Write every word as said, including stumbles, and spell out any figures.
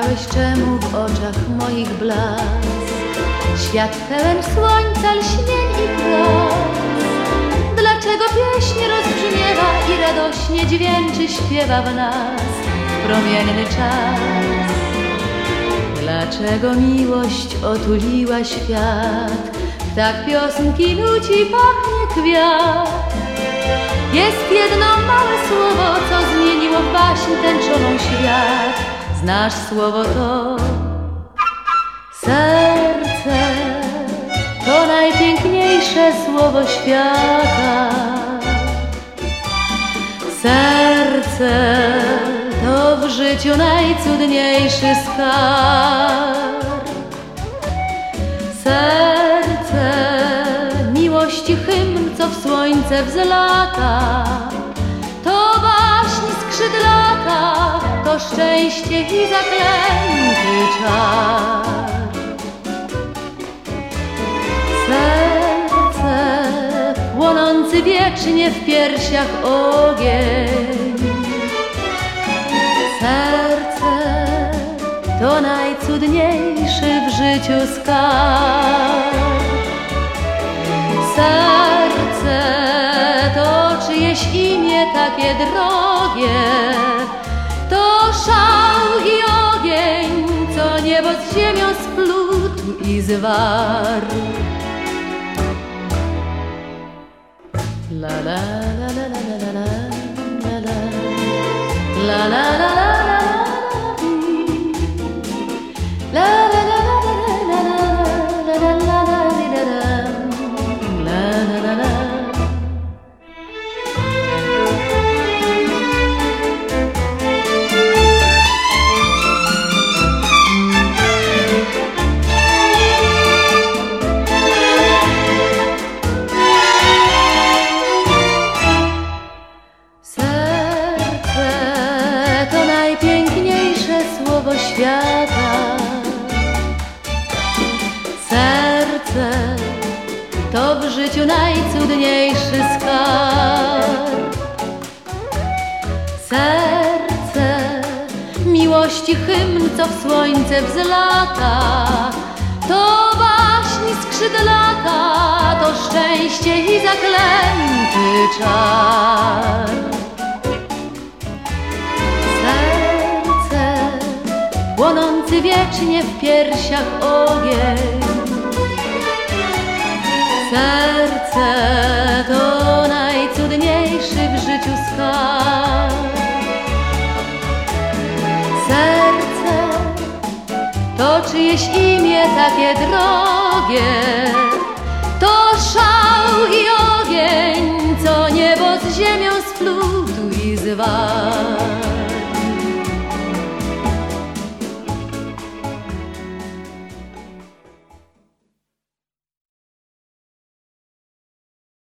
Wiedziałeś, czemu w oczach moich blask, świat pełen słońca, lśnień i gwiazd. Dlaczego pieśń rozbrzmiewa i radośnie dźwięczy, śpiewa w nas promienny czas? Dlaczego miłość otuliła świat, tak piosenki nuci, pachnie kwiat? Jest jedno małe słowo, co zmieniło w baśń tęczową świat. Znasz słowo to? Serce to najpiękniejsze słowo świata. Serce to w życiu najcudniejszy skarb. Serce miłości hymn, co w słońce wzlata. To baśń skrzydlata, to szczęście i zaklęty czar. Serce płonący wiecznie w piersiach ogień. Serce to najcudniejszy w życiu skarb. Serce to czyjeś imię takie drogie, to szał i ogień, co niebo z ziemią splótł i zwarł. La la la la la la la la la la la la. Świata. Serce to w życiu najcudniejszy skarb. Serce miłości hymn, co w słońce wzlata. To baśń skrzydlata, to szczęście i zaklęty czar. Płonący wiecznie w piersiach ogień. Serce to najcudniejszy w życiu skarb. Serce to czyjeś imię takie drogie, to szał i ogień, co niebo z ziemią splótł i zwarł.